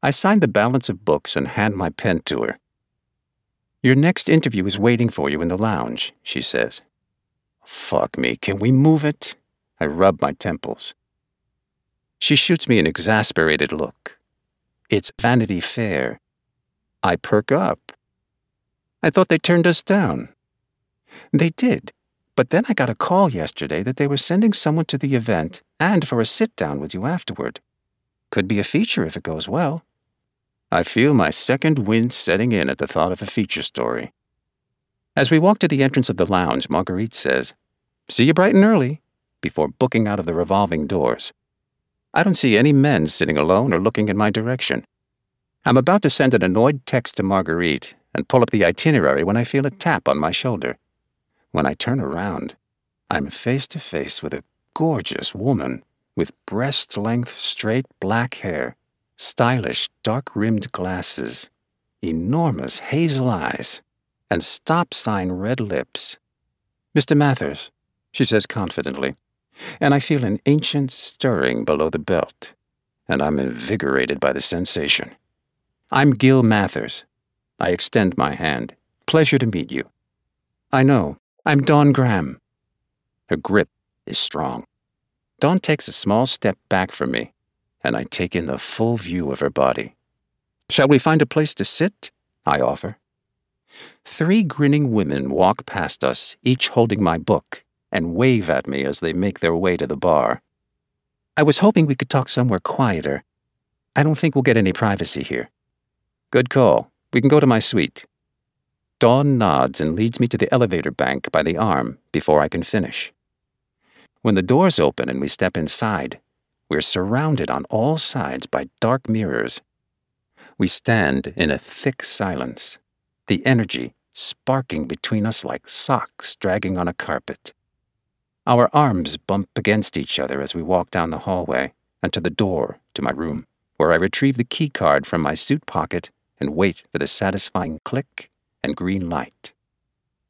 I sign the balance of books and hand my pen to her. "Your next interview is waiting for you in the lounge," she says. "Fuck me, can we move it?" I rub my temples. She shoots me an exasperated look. "It's Vanity Fair." I perk up. "I thought they turned us down." "They did, but then I got a call yesterday that they were sending someone to the event and for a sit-down with you afterward. Could be a feature if it goes well." I feel my second wind setting in at the thought of a feature story. As we walk to the entrance of the lounge, Marguerite says, "See you bright and early," before booking out of the revolving doors. I don't see any men sitting alone or looking in my direction. I'm about to send an annoyed text to Marguerite and pull up the itinerary when I feel a tap on my shoulder. When I turn around, I'm face to face with a gorgeous woman with breast-length straight black hair, stylish dark-rimmed glasses, enormous hazel eyes, and stop-sign red lips. "Mr. Mathers," she says confidently, and I feel an ancient stirring below the belt, and I'm invigorated by the sensation. "I'm Gil Mathers." I extend my hand. "Pleasure to meet you." "I know. I'm Dawn Graham." Her grip is strong. Dawn takes a small step back from me, and I take in the full view of her body. "Shall we find a place to sit?" I offer. 3 grinning women walk past us, each holding my book, and wave at me as they make their way to the bar. "I was hoping we could talk somewhere quieter. I don't think we'll get any privacy here." "Good call. We can go to my suite." Dawn nods and leads me to the elevator bank by the arm before I can finish. When the doors open and we step inside, we're surrounded on all sides by dark mirrors. We stand in a thick silence, the energy sparking between us like socks dragging on a carpet. Our arms bump against each other as we walk down the hallway and to the door to my room, where I retrieve the key card from my suit pocket and wait for the satisfying click and green light.